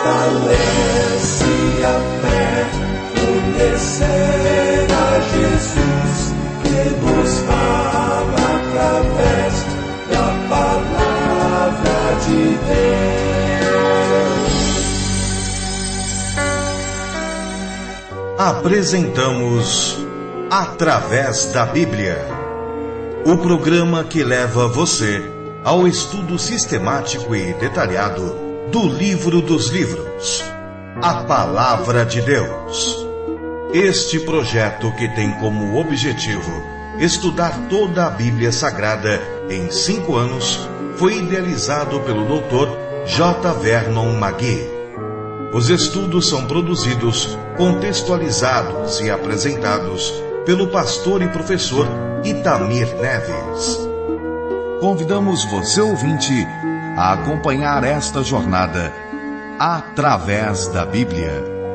Fortalece a fé, conhecer a Jesus, que nos fala através da palavra de Deus. Apresentamos Através da Bíblia, o programa que leva você ao estudo sistemático e detalhado do livro dos livros, a Palavra de Deus. Este projeto, que tem como objetivo estudar toda a Bíblia Sagrada em 5 anos, foi idealizado pelo Dr. J. Vernon McGee. Os estudos são produzidos, contextualizados e apresentados pelo pastor e professor Itamir Neves. Convidamos você, ouvinte, a acompanhar esta jornada através da Bíblia.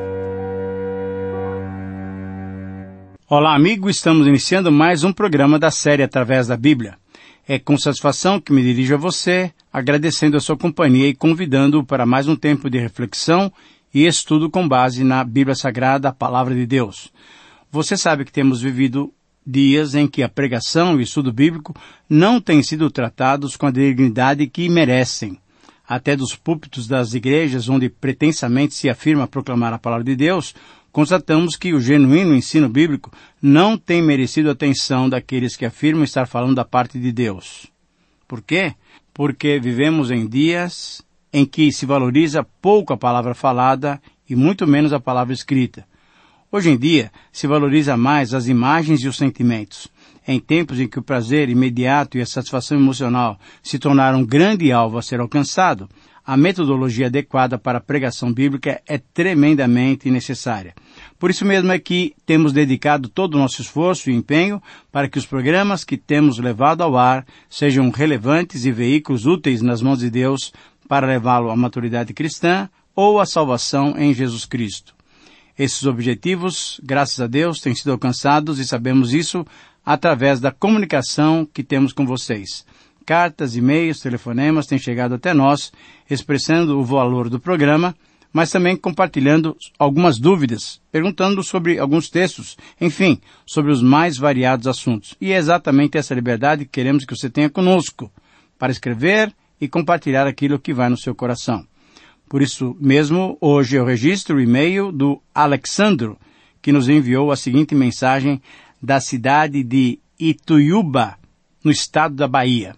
Olá, amigo, estamos iniciando mais um programa da série Através da Bíblia. É com satisfação que me dirijo a você, agradecendo a sua companhia e convidando-o para mais um tempo de reflexão e estudo com base na Bíblia Sagrada, a Palavra de Deus. Você sabe que temos vivido dias em que a pregação e o estudo bíblico não têm sido tratados com a dignidade que merecem. Até dos púlpitos das igrejas, onde pretensamente se afirma proclamar a palavra de Deus, constatamos que o genuíno ensino bíblico não tem merecido a atenção daqueles que afirmam estar falando da parte de Deus. Por quê? Porque vivemos em dias em que se valoriza pouco a palavra falada e muito menos a palavra escrita. Hoje em dia, se valoriza mais as imagens e os sentimentos. Em tempos em que o prazer imediato e a satisfação emocional se tornaram um grande alvo a ser alcançado, a metodologia adequada para a pregação bíblica é tremendamente necessária. Por isso mesmo é que temos dedicado todo o nosso esforço e empenho para que os programas que temos levado ao ar sejam relevantes e veículos úteis nas mãos de Deus para levá-lo à maturidade cristã ou à salvação em Jesus Cristo. Esses objetivos, graças a Deus, têm sido alcançados e sabemos isso através da comunicação que temos com vocês. Cartas, e-mails, telefonemas têm chegado até nós, expressando o valor do programa, mas também compartilhando algumas dúvidas, perguntando sobre alguns textos, enfim, sobre os mais variados assuntos. E é exatamente essa liberdade que queremos que você tenha conosco, para escrever e compartilhar aquilo que vai no seu coração. Por isso mesmo, hoje eu registro o e-mail do Alexandro, que nos enviou a seguinte mensagem da cidade de Ituiuba, no estado da Bahia.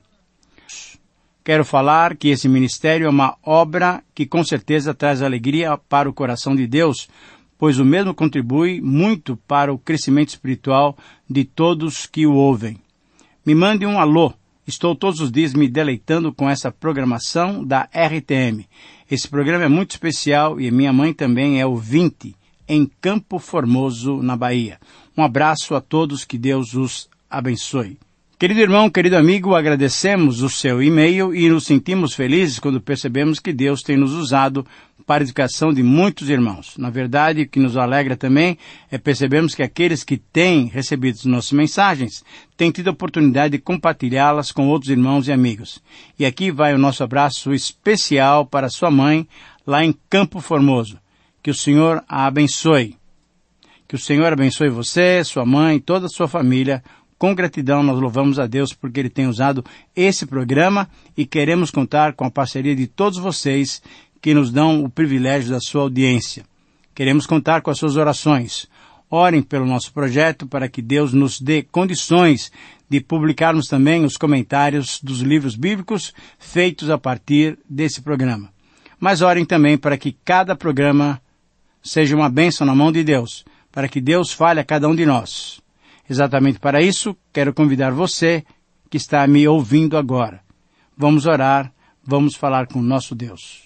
Quero falar que esse ministério é uma obra que com certeza traz alegria para o coração de Deus, pois o mesmo contribui muito para o crescimento espiritual de todos que o ouvem. Me mande um alô. Estou todos os dias me deleitando com essa programação da RTM. Esse programa é muito especial e minha mãe também é ouvinte em Campo Formoso, na Bahia. Um abraço a todos, que Deus os abençoe. Querido irmão, querido amigo, agradecemos o seu e-mail e nos sentimos felizes quando percebemos que Deus tem nos usado para a educação de muitos irmãos. Na verdade, o que nos alegra também é percebermos que aqueles que têm recebido as nossas mensagens têm tido a oportunidade de compartilhá-las com outros irmãos e amigos. E aqui vai o nosso abraço especial para sua mãe, lá em Campo Formoso. Que o Senhor a abençoe. Que o Senhor abençoe você, sua mãe, toda a sua família. Com gratidão nós louvamos a Deus porque Ele tem usado esse programa e queremos contar com a parceria de todos vocês que nos dão o privilégio da sua audiência. Queremos contar com as suas orações. Orem pelo nosso projeto para que Deus nos dê condições de publicarmos também os comentários dos livros bíblicos feitos a partir desse programa. Mas orem também para que cada programa seja uma bênção na mão de Deus, para que Deus fale a cada um de nós. Exatamente para isso, quero convidar você que está me ouvindo agora. Vamos orar, vamos falar com o nosso Deus.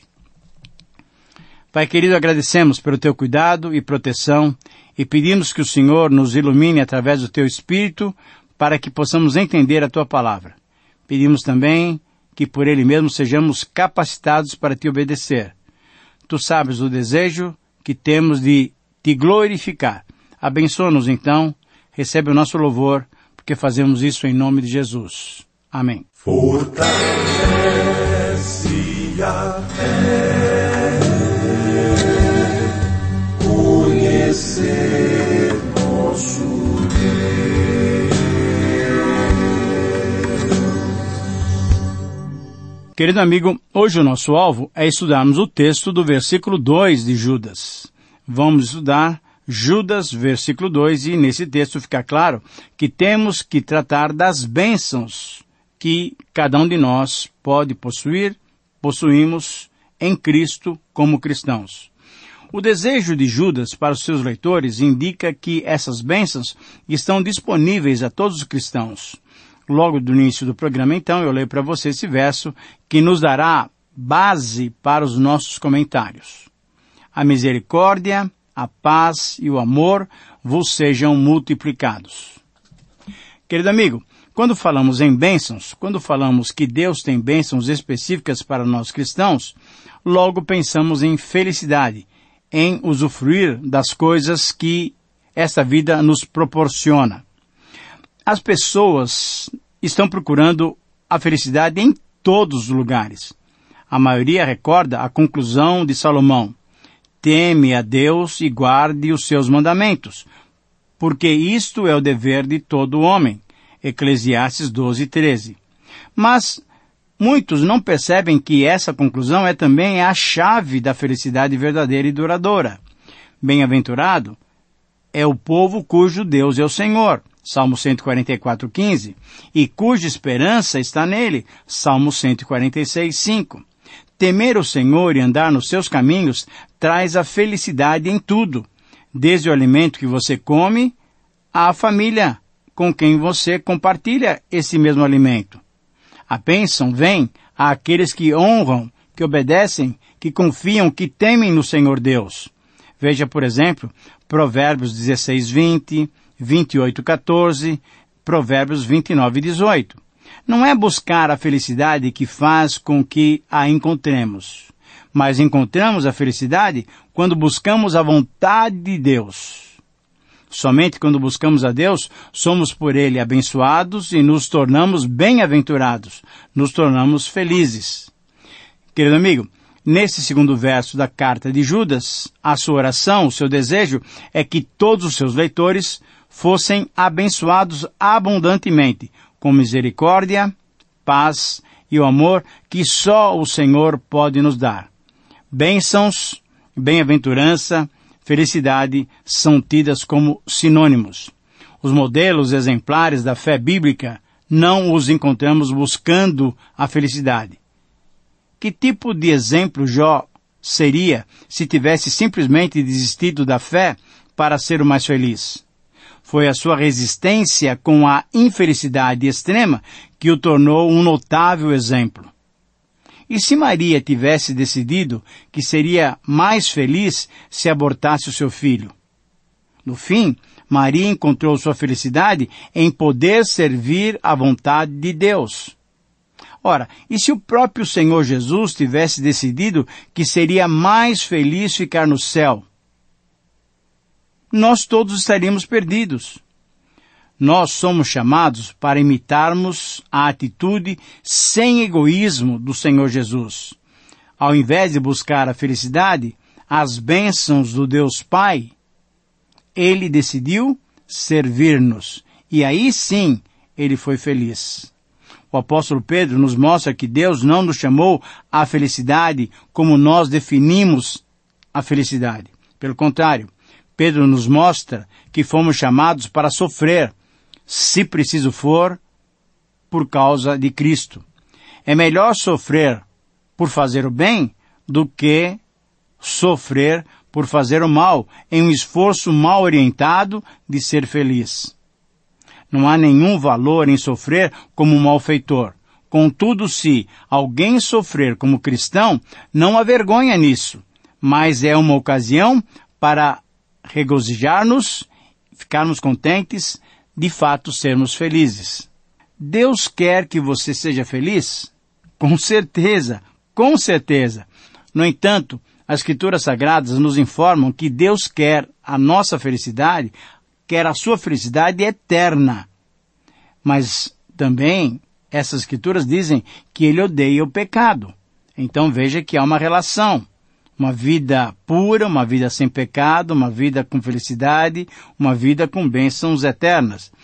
Pai querido, agradecemos pelo teu cuidado e proteção e pedimos que o Senhor nos ilumine através do teu Espírito para que possamos entender a tua palavra. Pedimos também que por Ele mesmo sejamos capacitados para te obedecer. Tu sabes o desejo que temos de te glorificar. Abençoa-nos então. Recebe o nosso louvor, porque fazemos isso em nome de Jesus. Amém. Fortalece a fé, Querido amigo, hoje o nosso alvo é estudarmos o texto do versículo 2 de Judas. Vamos estudar Judas, versículo 2, e nesse texto fica claro que temos que tratar das bênçãos que cada um de nós pode possuímos em Cristo como cristãos. O desejo de Judas para os seus leitores indica que essas bênçãos estão disponíveis a todos os cristãos. Logo do início do programa, então, eu leio para você esse verso que nos dará base para os nossos comentários. A misericórdia, a paz e o amor vos sejam multiplicados. Querido amigo, quando falamos em bênçãos, quando falamos que Deus tem bênçãos específicas para nós cristãos, logo pensamos em felicidade, em usufruir das coisas que esta vida nos proporciona. As pessoas estão procurando a felicidade em todos os lugares. A maioria recorda a conclusão de Salomão: teme a Deus e guarde os seus mandamentos, porque isto é o dever de todo homem. Eclesiastes 12:13. Mas muitos não percebem que essa conclusão é também a chave da felicidade verdadeira e duradoura. Bem-aventurado é o povo cujo Deus é o Senhor, Salmo 144:15, e cuja esperança está nele, Salmo 146:5. Temer o Senhor e andar nos seus caminhos traz a felicidade em tudo, desde o alimento que você come à família com quem você compartilha esse mesmo alimento. A bênção vem àqueles que honram, que obedecem, que confiam, que temem no Senhor Deus. Veja, por exemplo, Provérbios 16:20, 28:14, Provérbios 29:18. Não é buscar a felicidade que faz com que a encontremos, mas encontramos a felicidade quando buscamos a vontade de Deus. Somente quando buscamos a Deus, somos por Ele abençoados e nos tornamos bem-aventurados, nos tornamos felizes. Querido amigo, nesse segundo verso da carta de Judas, a sua oração, o seu desejo é que todos os seus leitores fossem abençoados abundantemente, com misericórdia, paz e o amor que só o Senhor pode nos dar. Bênçãos, bem-aventurança, felicidade são tidas como sinônimos. Os modelos exemplares da fé bíblica não os encontramos buscando a felicidade. Que tipo de exemplo Jó seria se tivesse simplesmente desistido da fé para ser o mais feliz? Foi a sua resistência com a infelicidade extrema que o tornou um notável exemplo. E se Maria tivesse decidido que seria mais feliz se abortasse o seu filho? No fim, Maria encontrou sua felicidade em poder servir à vontade de Deus. Ora, e se o próprio Senhor Jesus tivesse decidido que seria mais feliz ficar no céu? Nós todos estaríamos perdidos. Nós somos chamados para imitarmos a atitude sem egoísmo do Senhor Jesus. Ao invés de buscar a felicidade, as bênçãos do Deus Pai, Ele decidiu servir-nos. E aí sim, Ele foi feliz. O apóstolo Pedro nos mostra que Deus não nos chamou à felicidade como nós definimos a felicidade. Pelo contrário, Pedro nos mostra que fomos chamados para sofrer, se preciso for, por causa de Cristo. É melhor sofrer por fazer o bem do que sofrer por fazer o mal, em um esforço mal orientado de ser feliz. Não há nenhum valor em sofrer como um malfeitor. Contudo, se alguém sofrer como cristão, não há vergonha nisso, mas é uma ocasião para regozijar-nos, ficarmos contentes, de fato sermos felizes. Deus quer que você seja feliz? Com certeza, com certeza. No entanto, as Escrituras Sagradas nos informam que Deus quer a nossa felicidade, quer a sua felicidade eterna. Mas também essas Escrituras dizem que Ele odeia o pecado. Então veja que há uma relação. Uma vida pura, uma vida sem pecado, uma vida com felicidade, uma vida com bênçãos eternas.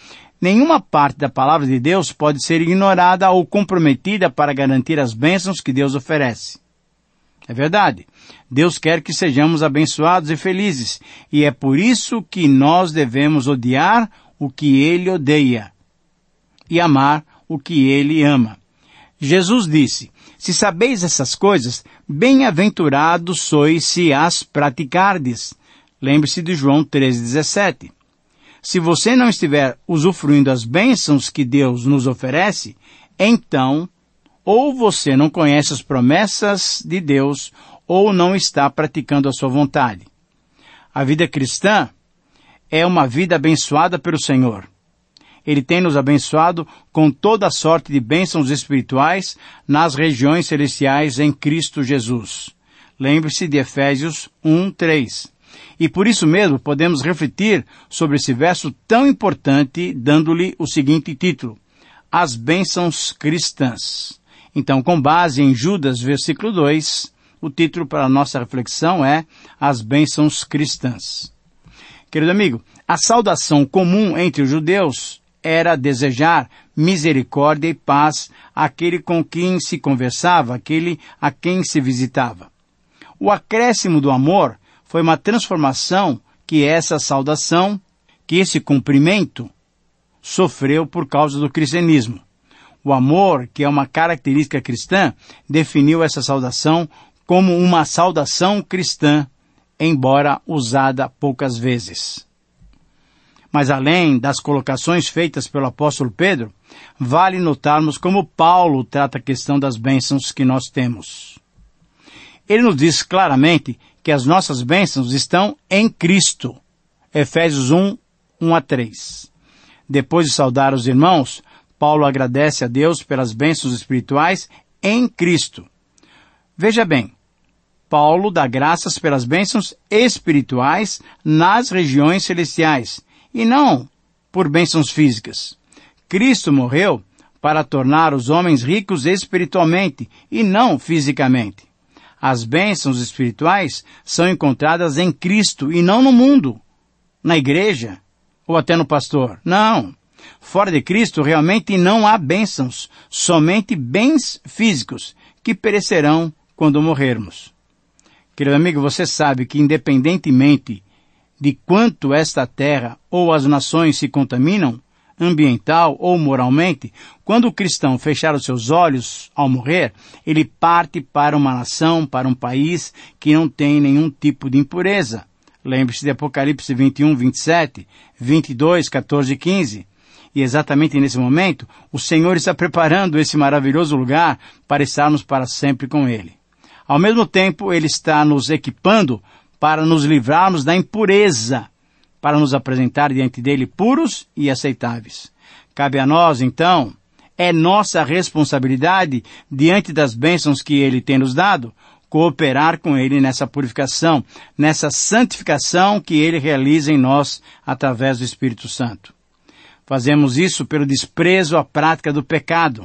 Nenhuma parte da palavra de Deus pode ser ignorada ou comprometida para garantir as bênçãos que Deus oferece. É verdade. Deus quer que sejamos abençoados e felizes, e é por isso que nós devemos odiar o que Ele odeia e amar o que Ele ama. Jesus disse: se sabeis essas coisas, bem-aventurados sois se as praticardes. Lembre-se de João 13,17. Se você não estiver usufruindo as bênçãos que Deus nos oferece, então, ou você não conhece as promessas de Deus, ou não está praticando a sua vontade. A vida cristã é uma vida abençoada pelo Senhor. Ele tem nos abençoado com toda a sorte de bênçãos espirituais nas regiões celestiais em Cristo Jesus. Lembre-se de Efésios 1:3. E por isso mesmo podemos refletir sobre esse verso tão importante, dando-lhe o seguinte título: As Bênçãos Cristãs. Então, com base em Judas, versículo 2, o título para a nossa reflexão é As Bênçãos Cristãs. Querido amigo, a saudação comum entre os judeus era desejar misericórdia e paz àquele com quem se conversava, àquele a quem se visitava. O acréscimo do amor foi uma transformação que essa saudação, que esse cumprimento, sofreu por causa do cristianismo. O amor, que é uma característica cristã, definiu essa saudação como uma saudação cristã, embora usada poucas vezes. Mas além das colocações feitas pelo apóstolo Pedro, vale notarmos como Paulo trata a questão das bênçãos que nós temos. Ele nos diz claramente que as nossas bênçãos estão em Cristo. Efésios 1:1-3. Depois de saudar os irmãos, Paulo agradece a Deus pelas bênçãos espirituais em Cristo. Veja bem, Paulo dá graças pelas bênçãos espirituais nas regiões celestiais, e não por bênçãos físicas. Cristo morreu para tornar os homens ricos espiritualmente e não fisicamente. As bênçãos espirituais são encontradas em Cristo e não no mundo, na igreja ou até no pastor. Não. Fora de Cristo realmente não há bênçãos, somente bens físicos que perecerão quando morrermos. Querido amigo, você sabe que independentemente de quanto esta terra ou as nações se contaminam, ambiental ou moralmente, quando o cristão fechar os seus olhos ao morrer, ele parte para uma nação, para um país que não tem nenhum tipo de impureza. Lembre-se de Apocalipse 21, 27, 22, 14 e 15. E exatamente nesse momento, o Senhor está preparando esse maravilhoso lugar para estarmos para sempre com Ele. Ao mesmo tempo, Ele está nos equipando para nos livrarmos da impureza, para nos apresentar diante dele puros e aceitáveis. Cabe a nós, então, é nossa responsabilidade, diante das bênçãos que Ele tem nos dado, cooperar com Ele nessa purificação, nessa santificação que Ele realiza em nós através do Espírito Santo. Fazemos isso pelo desprezo à prática do pecado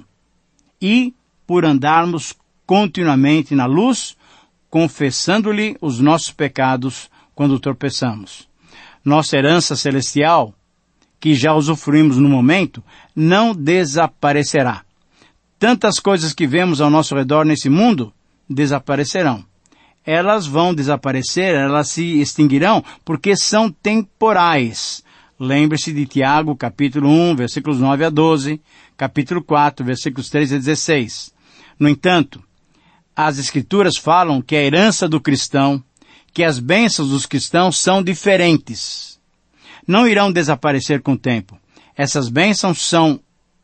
e por andarmos continuamente na luz, confessando-lhe os nossos pecados quando tropeçamos. Nossa herança celestial, que já usufruímos no momento, não desaparecerá. Tantas coisas que vemos ao nosso redor nesse mundo desaparecerão. Elas vão desaparecer, elas se extinguirão, porque são temporais. Lembre-se de Tiago, capítulo 1, versículos 9 a 12, capítulo 4, versículos 13 a 16. No entanto, as Escrituras falam que a herança do cristão, que as bênçãos dos cristãos são diferentes. Não irão desaparecer com o tempo. Essas bênçãos são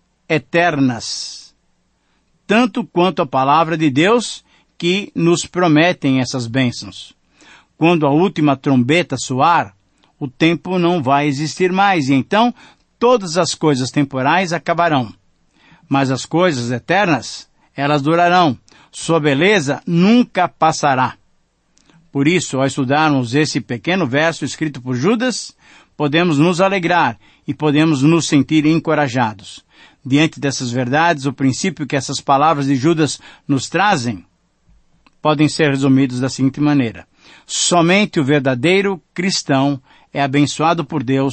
eternas, tanto quanto a palavra de Deus que nos prometem essas bênçãos. Quando a última trombeta soar, o tempo não vai existir mais, e então todas as coisas temporais acabarão. Mas as coisas eternas, elas durarão. Sua beleza nunca passará. Por isso, ao estudarmos esse pequeno verso escrito por Judas, podemos nos alegrar e podemos nos sentir encorajados. Diante dessas verdades, o princípio que essas palavras de Judas nos trazem podem ser resumidos da seguinte maneira: somente o verdadeiro cristão é abençoado por Deus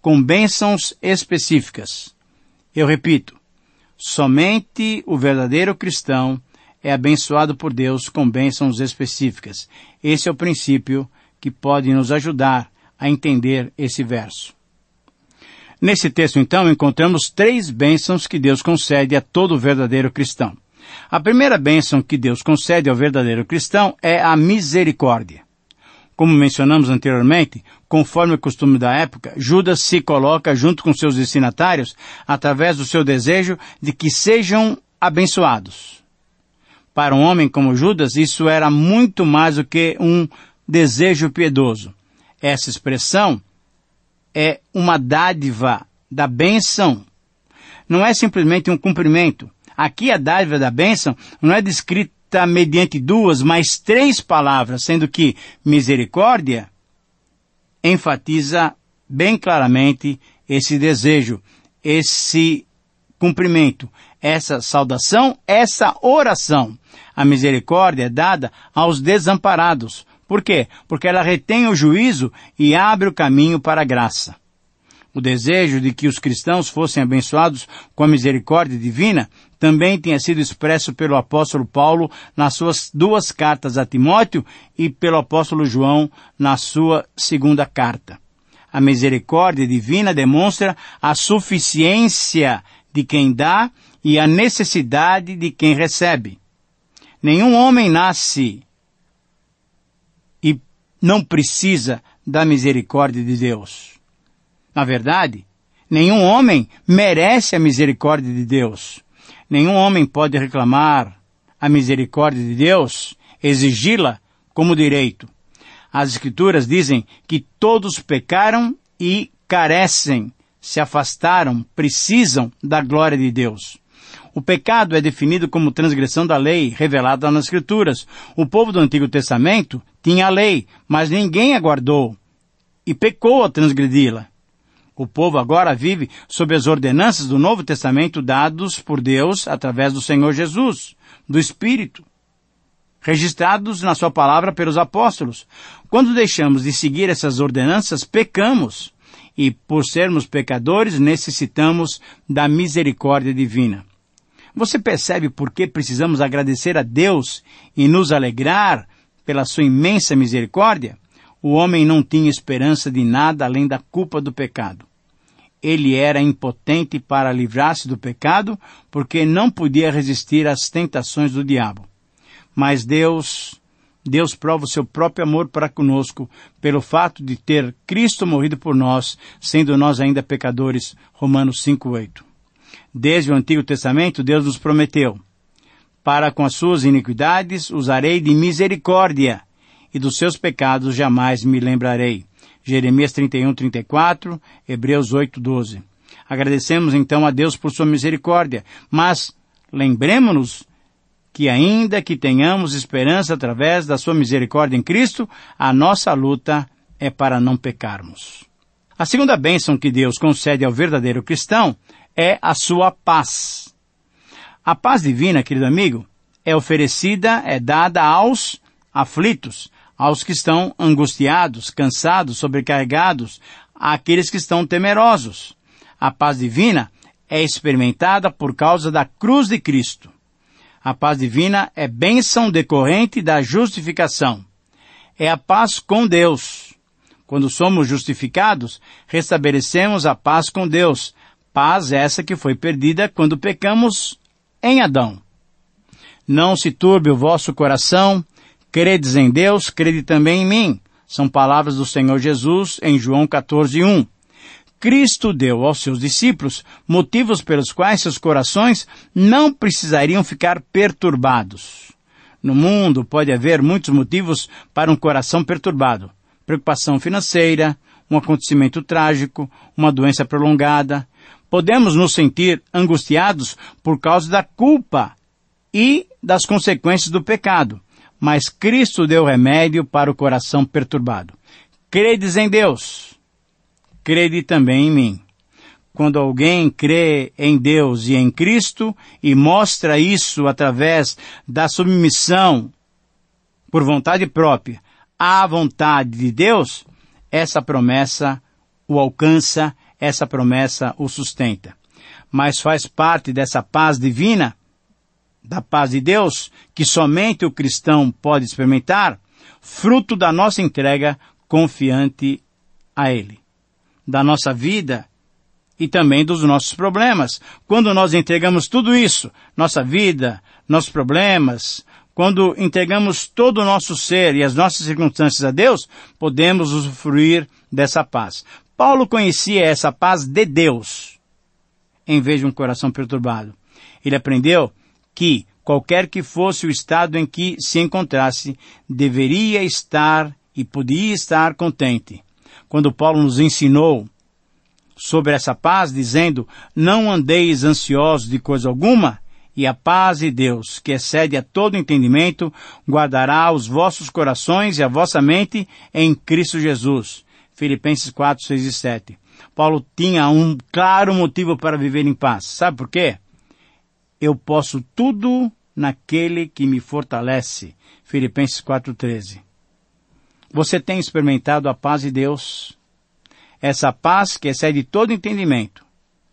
com bênçãos específicas. Eu repito, somente o verdadeiro cristão é abençoado por Deus com bênçãos específicas. Esse é o princípio que pode nos ajudar a entender esse verso. Nesse texto, então, encontramos 3 bênçãos que Deus concede a todo verdadeiro cristão. A primeira bênção que Deus concede ao verdadeiro cristão é a misericórdia. Como mencionamos anteriormente, conforme o costume da época, Judas se coloca junto com seus destinatários através do seu desejo de que sejam abençoados. Para um homem como Judas, isso era muito mais do que um desejo piedoso. Essa expressão é uma dádiva da bênção. Não é simplesmente um cumprimento. Aqui a dádiva da bênção não é descrita mediante 2, mas 3 palavras, sendo que misericórdia enfatiza bem claramente esse desejo, esse cumprimento, essa saudação, essa oração. A misericórdia é dada aos desamparados. Por quê? Porque ela retém o juízo e abre o caminho para a graça. O desejo de que os cristãos fossem abençoados com a misericórdia divina também tinha sido expresso pelo apóstolo Paulo nas suas 2 cartas a Timóteo e pelo apóstolo João na sua 2ª carta. A misericórdia divina demonstra a suficiência de quem dá e a necessidade de quem recebe. Nenhum homem nasce e não precisa da misericórdia de Deus. Na verdade, nenhum homem merece a misericórdia de Deus. Nenhum homem pode reclamar a misericórdia de Deus, exigi-la como direito. As Escrituras dizem que todos pecaram e carecem, se afastaram, precisam da glória de Deus. O pecado é definido como transgressão da lei revelada nas Escrituras. O povo do Antigo Testamento tinha a lei, mas ninguém a guardou e pecou ao transgredi-la. O povo agora vive sob as ordenanças do Novo Testamento dados por Deus através do Senhor Jesus, do Espírito, registrados na sua palavra pelos apóstolos. Quando deixamos de seguir essas ordenanças, pecamos. E por sermos pecadores, necessitamos da misericórdia divina. Você percebe por que precisamos agradecer a Deus e nos alegrar pela sua imensa misericórdia? O homem não tinha esperança de nada além da culpa do pecado. Ele era impotente para livrar-se do pecado, porque não podia resistir às tentações do diabo. Mas Deus prova o seu próprio amor para conosco, pelo fato de ter Cristo morrido por nós, sendo nós ainda pecadores. Romanos 5:8. Desde o Antigo Testamento, Deus nos prometeu: para com as suas iniquidades usarei de misericórdia, e dos seus pecados jamais me lembrarei. Jeremias 31:34, Hebreus 8:12. Agradecemos então a Deus por sua misericórdia, mas lembremos-nos que ainda que tenhamos esperança através da sua misericórdia em Cristo, a nossa luta é para não pecarmos. A segunda bênção que Deus concede ao verdadeiro cristão é a sua paz. A paz divina, querido amigo, é oferecida, é dada aos aflitos, aos que estão angustiados, cansados, sobrecarregados, àqueles que estão temerosos. A paz divina é experimentada por causa da cruz de Cristo. A paz divina é bênção decorrente da justificação. É a paz com Deus. Quando somos justificados, restabelecemos a paz com Deus. Paz essa que foi perdida quando pecamos em Adão. Não se turbe o vosso coração, credes em Deus, crede também em mim. São palavras do Senhor Jesus em João 14:1. Cristo deu aos seus discípulos motivos pelos quais seus corações não precisariam ficar perturbados. No mundo pode haver muitos motivos para um coração perturbado. Preocupação financeira, um acontecimento trágico, uma doença prolongada. Podemos nos sentir angustiados por causa da culpa e das consequências do pecado. Mas Cristo deu remédio para o coração perturbado. Credes em Deus, crede também em mim. Quando alguém crê em Deus e em Cristo e mostra isso através da submissão por vontade própria à vontade de Deus, essa promessa o alcança, essa promessa o sustenta. Mas faz parte dessa paz divina, da paz de Deus, que somente o cristão pode experimentar, fruto da nossa entrega confiante a Ele, da nossa vida e também dos nossos problemas. Quando nós entregamos tudo isso, nossa vida, nossos problemas, quando entregamos todo o nosso ser e as nossas circunstâncias a Deus, podemos usufruir dessa paz. Paulo conhecia essa paz de Deus, em vez de um coração perturbado. Ele aprendeu que, qualquer que fosse o estado em que se encontrasse, deveria estar e podia estar contente. Quando Paulo nos ensinou sobre essa paz, dizendo, não andeis ansiosos de coisa alguma, e a paz de Deus, que excede a todo entendimento, guardará os vossos corações e a vossa mente em Cristo Jesus. Filipenses 4, 6 e 7. Paulo tinha um claro motivo para viver em paz. Sabe por quê? Eu posso tudo naquele que me fortalece. Filipenses 4:13. Você tem experimentado a paz de Deus? Essa paz que excede todo entendimento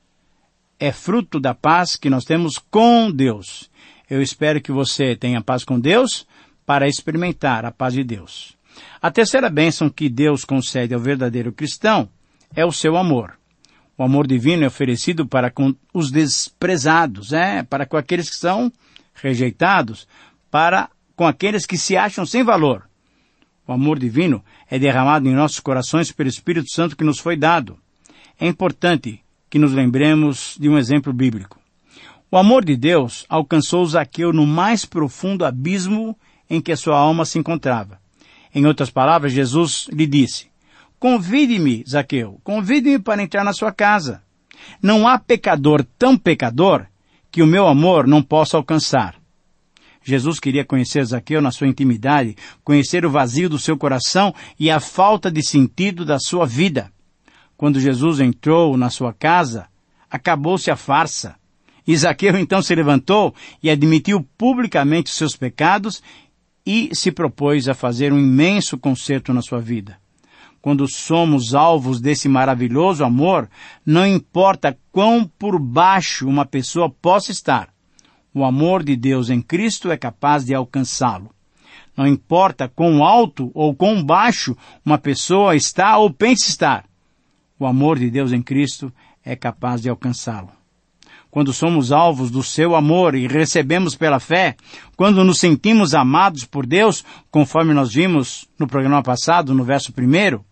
é fruto da paz que nós temos com Deus. Eu espero que você tenha paz com Deus para experimentar a paz de Deus. A terceira bênção que Deus concede ao verdadeiro cristão é o seu amor. O amor divino é oferecido para com os desprezados, para com aqueles que são rejeitados, para com aqueles que se acham sem valor. O amor divino é derramado em nossos corações pelo Espírito Santo que nos foi dado. É importante que nos lembremos de um exemplo bíblico. O amor de Deus alcançou Zaqueu no mais profundo abismo em que a sua alma se encontrava. Em outras palavras, Jesus lhe disse, convide-me, Zaqueu, convide-me para entrar na sua casa. Não há pecador tão pecador que o meu amor não possa alcançar. Jesus queria conhecer Zaqueu na sua intimidade, conhecer o vazio do seu coração e a falta de sentido da sua vida. Quando Jesus entrou na sua casa, acabou-se a farsa. E Zaqueu então se levantou e admitiu publicamente os seus pecados e se propôs a fazer um imenso concerto na sua vida. Quando somos alvos desse maravilhoso amor, não importa quão por baixo uma pessoa possa estar, o amor de Deus em Cristo é capaz de alcançá-lo. Não importa quão alto ou quão baixo uma pessoa está ou pensa estar, o amor de Deus em Cristo é capaz de alcançá-lo. Quando somos alvos do seu amor e recebemos pela fé, quando nos sentimos amados por Deus, conforme nós vimos no programa passado, no verso 1,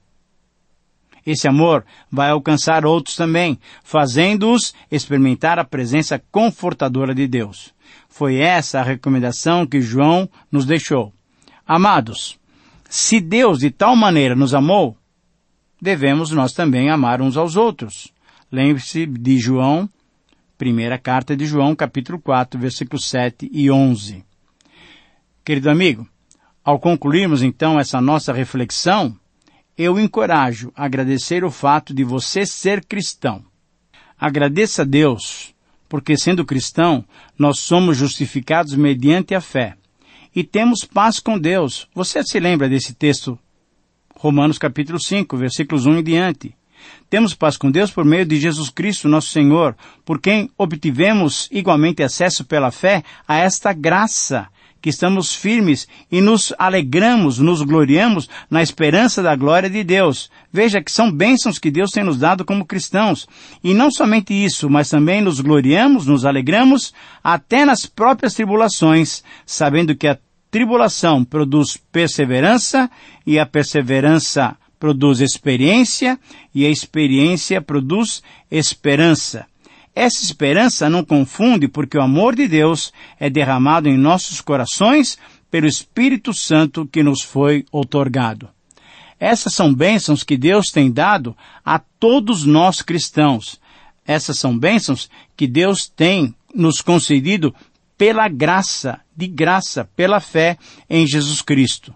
esse amor vai alcançar outros também, fazendo-os experimentar a presença confortadora de Deus. Foi essa a recomendação que João nos deixou. Amados, se Deus de tal maneira nos amou, devemos nós também amar uns aos outros. Lembre-se de João, primeira carta de João, capítulo 4, versículos 7 e 11. Querido amigo, ao concluirmos então essa nossa reflexão, eu o encorajo a agradecer o fato de você ser cristão. Agradeça a Deus, porque sendo cristão, nós somos justificados mediante a fé. E temos paz com Deus. Você se lembra desse texto? Romanos capítulo 5, versículos 1 em diante. Temos paz com Deus por meio de Jesus Cristo, nosso Senhor, por quem obtivemos igualmente acesso pela fé a esta graça, que estamos firmes e nos alegramos, nos gloriamos na esperança da glória de Deus. Veja que são bênçãos que Deus tem nos dado como cristãos. E não somente isso, mas também nos gloriamos, nos alegramos até nas próprias tribulações, sabendo que a tribulação produz perseverança e a perseverança produz experiência e a experiência produz esperança. Essa esperança não confunde, porque o amor de Deus é derramado em nossos corações pelo Espírito Santo que nos foi outorgado. Essas são bênçãos que Deus tem dado a todos nós cristãos. Essas são bênçãos que Deus tem nos concedido pela graça, de graça, pela fé em Jesus Cristo.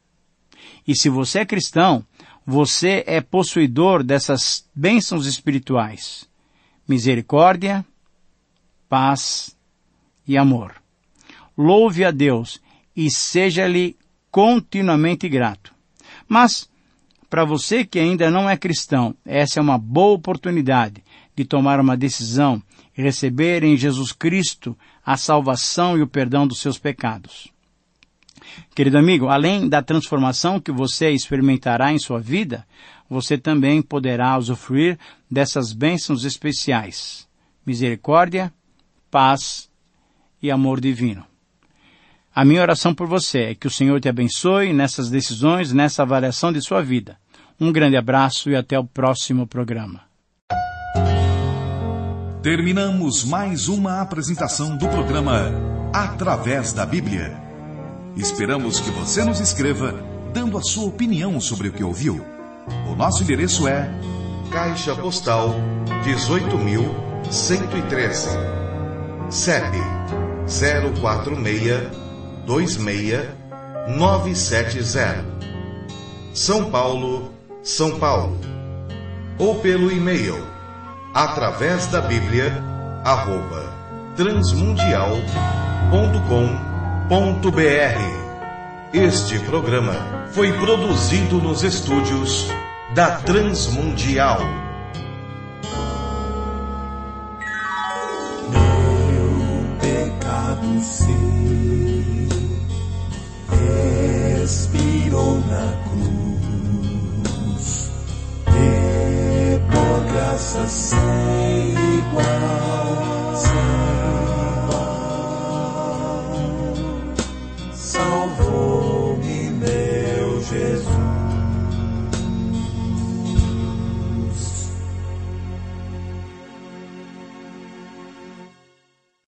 E se você é cristão, você é possuidor dessas bênçãos espirituais. Misericórdia, paz e amor. Louve a Deus e seja-lhe continuamente grato. Mas, Para você que ainda não é cristão, essa é uma boa oportunidade de tomar uma decisão e receber em Jesus Cristo a salvação e o perdão dos seus pecados. Querido amigo, além da transformação que você experimentará em sua vida, você também poderá usufruir dessas bênçãos especiais: misericórdia, paz e amor divino. A minha oração por você é que o Senhor te abençoe nessas decisões, nessa avaliação de sua vida. Um grande abraço e até o próximo programa. Terminamos mais uma apresentação do programa Através da Bíblia. Esperamos que você nos escreva, dando a sua opinião sobre o que ouviu. O nosso endereço é Caixa Postal 18.113, CEP 04626-970, São Paulo, São Paulo. Ou pelo e-mail através da Bíblia @transmundial.com.br. Este programa foi produzido nos estúdios da Transmundial. Meu pecado se